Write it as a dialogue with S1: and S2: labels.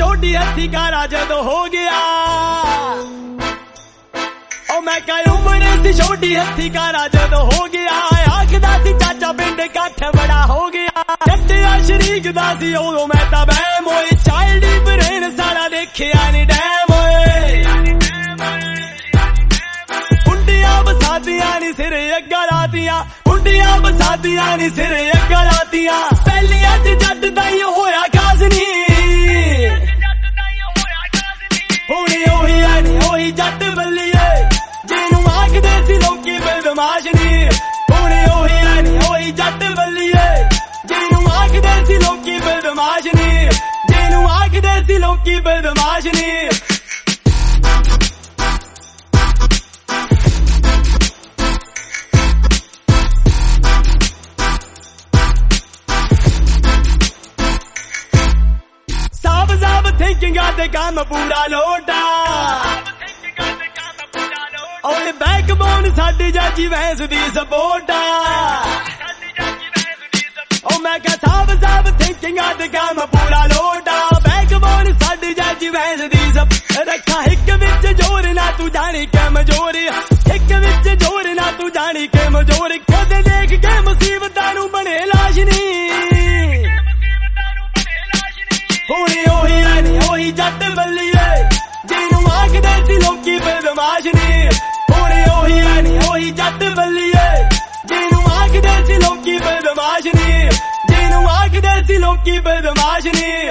S1: ਛੋਟੀ ਹੱਥੀ ਕਾਰਾ ਜਦੋਂ ਹੋ ਗਿਆ ਉਹ ਮੈਂ ਕਹਾਂ ਉਮਰ ਸੀ ਛੋਟੀ ਹੱਥੀ ਕਾਰਾ ਜਦੋਂ ਹੋ ਗਿਆ ਆਖਦਾ ਸੀ ਚਾਚਾ ਪਿੰਡ ਇਕੱਠ ਬੜਾ ਹੋ ਗਿਆ ਜੱਟਿਆ ਸ਼ਰੀਕ ਦਾ ਸੀ ਉਦੋਂ ਮੈਂ ਤਾਂ ਬਹਿਮ ਹੋਏ ਚਾਈਲਡ ਬ੍ਰੇਨ ਸਾਰਾ ਦੇਖਿਆ ਨੀ ਡੈਮ ਹੋਏ ਕੁੰਡੀਆਂ ਬਸਾਦੀਆਂ ਨੀ ਸਿਰੇ ਅੱਗਾ ਲਾਤੀਆਂ ਕੁੰਡੀਆਂ ਬਸਾਦੀਆਂ ਨੀ ਸਿਰੇ ਅੱਗਾ ਲਾਤੀਆਂ ਪਹਿਲੀਆਂ ਚ ਜੱਟ ਦਾ ਹੀ ਹੋਇਆ ਖਾਸ ਨੀ ਹੁਣੇ ਉਹੀ ਆ ਨੀ ਉਹੀ ਜੱਟ ਬੱਲੀਏ ਜਿਹਨੂੰ ਆਖਦੇ ਸੀ ਲੋਕੀ ਬਦਮਾਸ਼ ਨੀ ਹੁਣੇ ਉਹੀ ਆ ਨੀ ਉਹੀ ਜੱਟ ਬੱਲੀਏ ਜਿਹਨੂੰ ਆਖਦੇ ਸੀ ਲੋਕੀ ਬਦਮਾਸ਼ ਨੀ ਜਿਹਨੂੰ ਆਖਦੇ ਸੀ ਲੋਕੀ ਬਦਮਾਸ਼ ਨੀ ਥਿੰਕਿੰਗਾਂ ਤੇ ਕੰਮ ਪੂਰਾ ਲੋਟਾ ਓਏ ਬੈਕਬੋਨ ਸਾਡੀ ਜਾਜੀ ਵੈਸ ਦੀ ਸਪੋਰਟ ਆ ਓ ਮੈਂ ਕਹਾਂ ਸਾਬ ਥਿੰਕਿੰਗਾਂ ਤੇ ਕੰਮ ਪੂਰਾ ਲੋਟਾ ਬੈਕਬੋਨ ਸਾਡੀ ਜਾਜੀ ਵੈਸ ਦੀ ਰੱਖਾ ਇੱਕ ਵਿੱਚ ਜੋਰ ਨਾ ਤੂੰ ਜਾਣੀ ਕਮਜ਼ੋਰ ਇੱਕ ਵਿੱਚ ਜੋਰ ਨਾ ਤੂੰ ਜਾਣੀ ਕਮਜ਼ੋਰ ਕਦੇ ਦੇਖ ਕੇ ਮੁਸੀਬਤਾਂ ਨੂੰ ਬਣੇ ਲਾਸ਼ ਨੀ ਹੁਣੇ ਉਹੀ ਆ ਨੀ ਉਹੀ ਜੱਟ ਬੱਲੀਏ ਜਿਹਨੂੰ ਆਖਦੇ ਸੀ ਲੋਕੀ ਬਦਮਾਸ਼ ਨੀ ਹੁਣੇ ਉਹੀ ਆ ਨੀ ਉਹੀ ਜੱਟ ਬੱਲੀਏ ਜਿਹਨੂੰ ਆਖਦੇ ਸੀ ਲੋਕੀ ਬਦਮਾਸ਼ ਨੀ ਜਿਹਨੂੰ ਆਖਦੇ ਸੀ ਲੋਕੀ ਬਦਮਾਸ਼ ਨੀ